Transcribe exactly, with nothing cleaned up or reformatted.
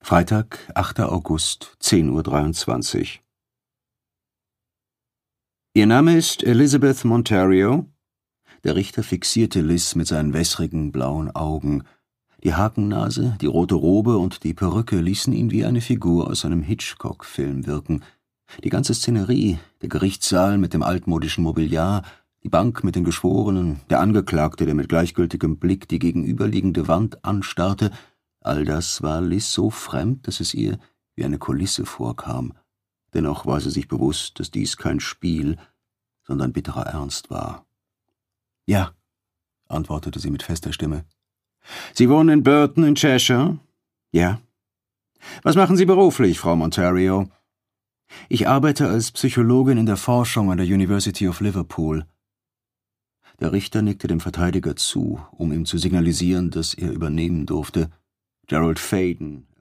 Freitag, achter August, zehn Uhr dreiundzwanzig. »Ihr Name ist Elizabeth Montario?« Der Richter fixierte Liz mit seinen wässrigen, blauen Augen. Die Hakennase, die rote Robe und die Perücke ließen ihn wie eine Figur aus einem Hitchcock-Film wirken. Die ganze Szenerie, der Gerichtssaal mit dem altmodischen Mobiliar, die Bank mit den Geschworenen, der Angeklagte, der mit gleichgültigem Blick die gegenüberliegende Wand anstarrte, all das war Liz so fremd, dass es ihr wie eine Kulisse vorkam. Dennoch war sie sich bewusst, dass dies kein Spiel, sondern bitterer Ernst war. »Ja«, antwortete sie mit fester Stimme. »Sie wohnen in Burton in Cheshire?« »Ja.« »Was machen Sie beruflich, Frau Montario?« »Ich arbeite als Psychologin in der Forschung an der University of Liverpool.« Der Richter nickte dem Verteidiger zu, um ihm zu signalisieren, dass er übernehmen durfte. Gerald Faden,